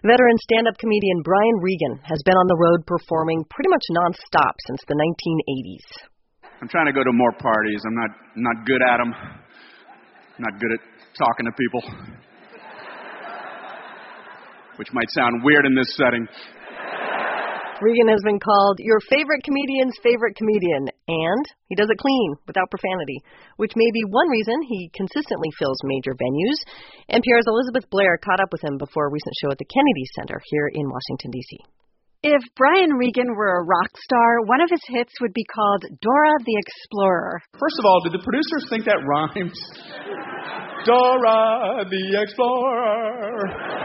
Veteran stand-up comedian Brian Regan has been on the road performing pretty much nonstop since the 1980s. I'm trying to go to more parties. I'm not good at them. Not good at talking to people. Which might sound weird in this setting. Regan has been called your favorite comedian's favorite comedian, and he does it clean, without profanity, which may be one reason he consistently fills major venues. NPR's Elizabeth Blair caught up with him before a recent show at the Kennedy Center here in Washington, D.C. If Brian Regan were a rock star, one of his hits would be called Dora the Explorer. First of all, did the producers think that rhymes? Dora the Explorer.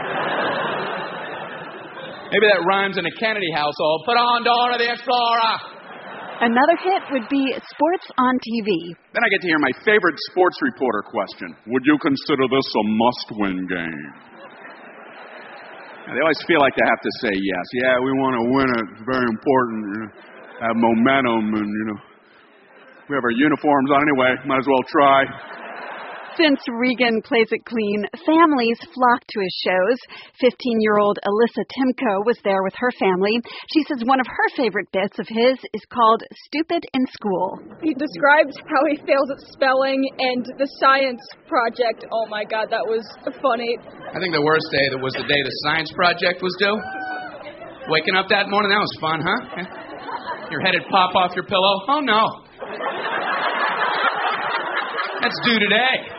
Maybe that rhymes in a Kennedy household. Put on Dora the Explorer. Another hit would be Sports on TV. Then I get to hear my favorite sports reporter question. Would you consider this a must-win game? They always feel like they have to say yes. Yeah, we want to win it. It's very important. Have momentum and, we have our uniforms on anyway. Might as well try. Since Regan plays it clean, families flock to his shows. 15-year-old Alyssa Timko was there with her family. She says one of her favorite bits of his is called Stupid in School. He described how he fails at spelling and the science project. Oh my God, that was funny. I think the worst day was the day the science project was due. Waking up that morning, that was fun, huh? Your head would pop off your pillow. Oh no. That's due today.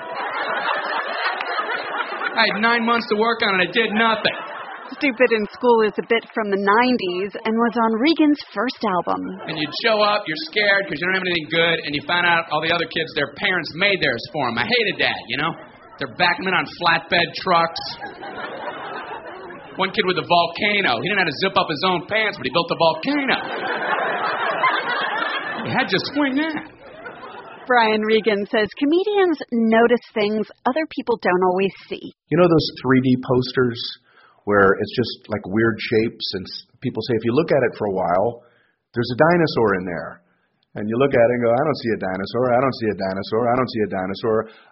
I had 9 months to work on it. I did nothing. Stupid in School is a bit from the 90s and was on Regan's first album. And you'd show up, you're scared because you don't have anything good, and you find out all the other kids, their parents made theirs for them. I hated that, They're backing them in on flatbed trucks. One kid with a volcano. He didn't have to zip up his own pants, but he built a volcano. You had to swing that. Brian Regan says comedians notice things other people don't always see. You know those 3D posters where it's just like weird shapes and people say if you look at it for a while, there's a dinosaur in there. And you look at it and go, I don't see a dinosaur, I don't see a dinosaur, I don't see a dinosaur.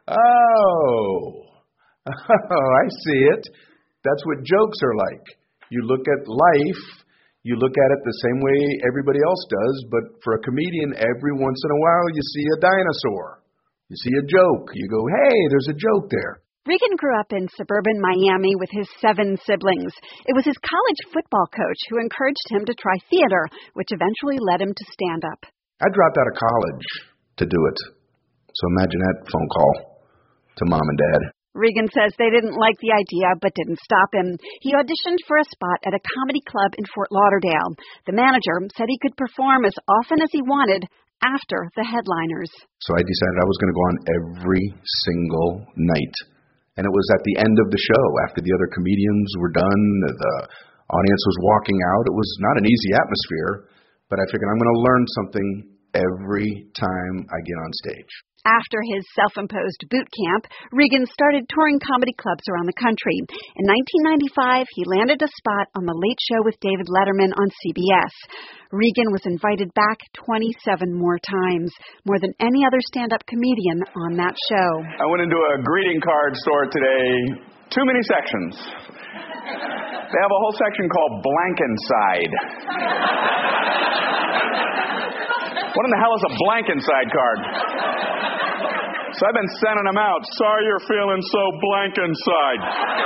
Oh, I see it. That's what jokes are like. You look at life, you look at it the same way everybody else does, but for a comedian, every once in a while you see a dinosaur. You see a joke. You go, hey, there's a joke there. Regan grew up in suburban Miami with his 7 siblings. It was his college football coach who encouraged him to try theater, which eventually led him to stand up. I dropped out of college to do it. So imagine that phone call to mom and dad. Regan says they didn't like the idea, but didn't stop him. He auditioned for a spot at a comedy club in Fort Lauderdale. The manager said he could perform as often as he wanted after the headliners. So I decided I was going to go on every single night. And it was at the end of the show, after the other comedians were done, the audience was walking out. It was not an easy atmosphere, but I figured I'm going to learn something every time I get on stage. After his self-imposed boot camp, Regan started touring comedy clubs around the country. In 1995, he landed a spot on The Late Show with David Letterman on CBS. Regan was invited back 27 more times, more than any other stand-up comedian on that show. I went into a greeting card store today. Too many sections. They have a whole section called Blankenside. What in the hell is a Blankenside card? So I've been sending them out. Sorry you're feeling so blank inside.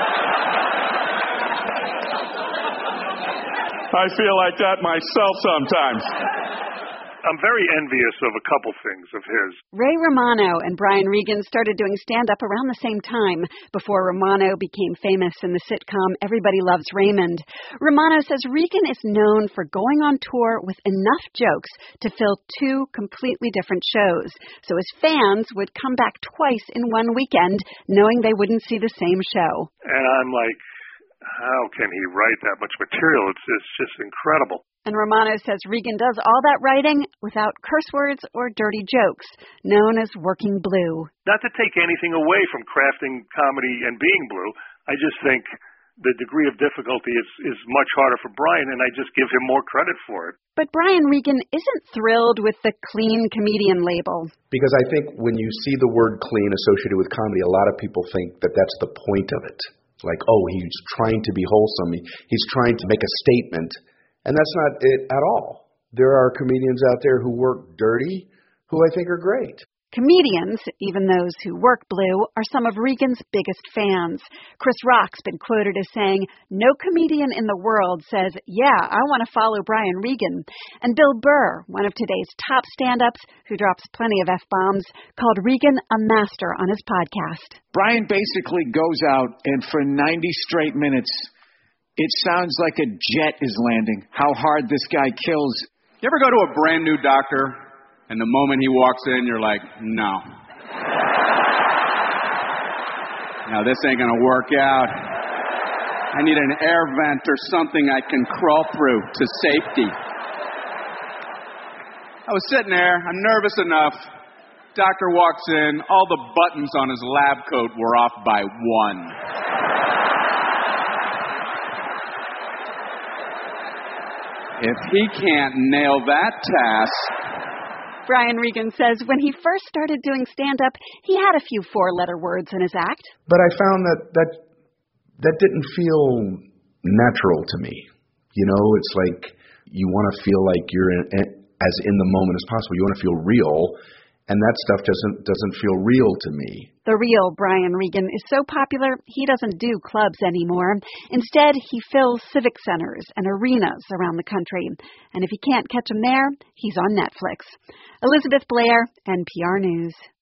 I feel like that myself sometimes. I'm very envious of a couple things of his. Ray Romano and Brian Regan started doing stand-up around the same time, before Romano became famous in the sitcom Everybody Loves Raymond. Romano says Regan is known for going on tour with enough jokes to fill 2 completely different shows, so his fans would come back twice in one weekend, knowing they wouldn't see the same show. And I'm like, how can he write that much material? It's just incredible. And Romano says Regan does all that writing without curse words or dirty jokes, known as working blue. Not to take anything away from crafting comedy and being blue, I just think the degree of difficulty is much harder for Brian, and I just give him more credit for it. But Brian Regan isn't thrilled with the clean comedian label. Because I think when you see the word clean associated with comedy, a lot of people think that that's the point of it. Like, oh, he's trying to be wholesome. He's trying to make a statement. And that's not it at all. There are comedians out there who work dirty who I think are great. Comedians, even those who work blue, are some of Regan's biggest fans. Chris Rock's been quoted as saying, "No comedian in the world says, yeah, I want to follow Brian Regan." And Bill Burr, one of today's top stand-ups, who drops plenty of F-bombs, called Regan a master on his podcast. Brian basically goes out, and for 90 straight minutes, it sounds like a jet is landing, how hard this guy kills. You ever go to a brand new doctor, and the moment he walks in, you're like, no. Now, this ain't going to work out. I need an air vent or something I can crawl through to safety. I was sitting there. I'm nervous enough. Doctor walks in. All the buttons on his lab coat were off by one. If he can't nail that task... Brian Regan says when he first started doing stand-up, he had a few four-letter words in his act. But I found that didn't feel natural to me. You know, it's like you want to feel like you're as in the moment as possible. You want to feel real, and that stuff doesn't feel real to me. The real Brian Regan is so popular, he doesn't do clubs anymore. Instead, he fills civic centers and arenas around the country. And if you can't catch him there, he's on Netflix. Elizabeth Blair, NPR News.